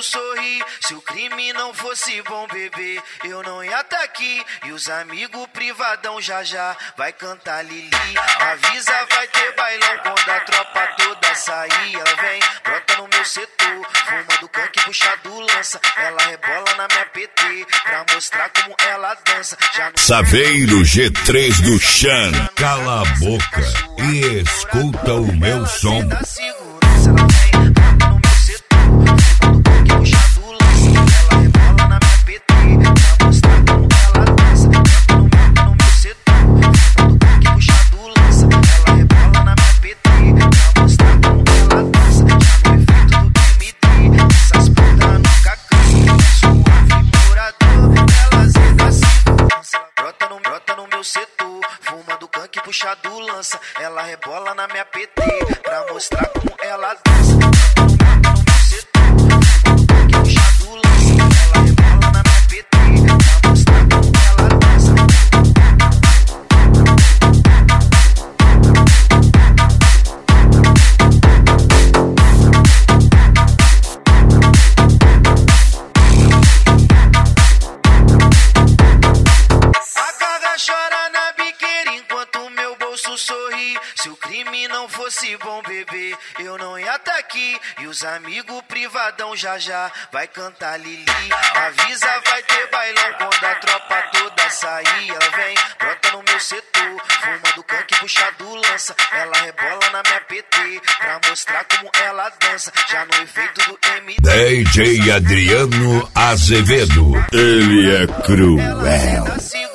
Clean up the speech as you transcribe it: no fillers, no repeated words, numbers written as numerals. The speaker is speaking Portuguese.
sorrir. Se o crime não fosse bom, bebê, eu não ia tá aqui. E os amigos privadão já vai cantar Lili. Avisa, vai ter bailão quando a tropa toda sair. Ela vem, brota no meu setor, fumando canque, puxado lança. Ela rebola na minha PT, pra mostrar como ela dança. Saveiro G3 do Chan, cala a boca e escuta o meu som. Fumando canque, puxado lança. Ela rebola na minha PT, pra mostrar como ela dança. Sorrir. Se o crime não fosse bom, bebê, eu não ia tá aqui. E os amigos privadão já vai cantar Lili. Avisa, vai ter bailão quando a tropa toda sair. Ela vem, brota no meu setor, fumando canque, puxado lança. Ela rebola na minha PT, pra mostrar como ela dança. Já no efeito do MD. DJ Adriano Azevedo, ele é cruel.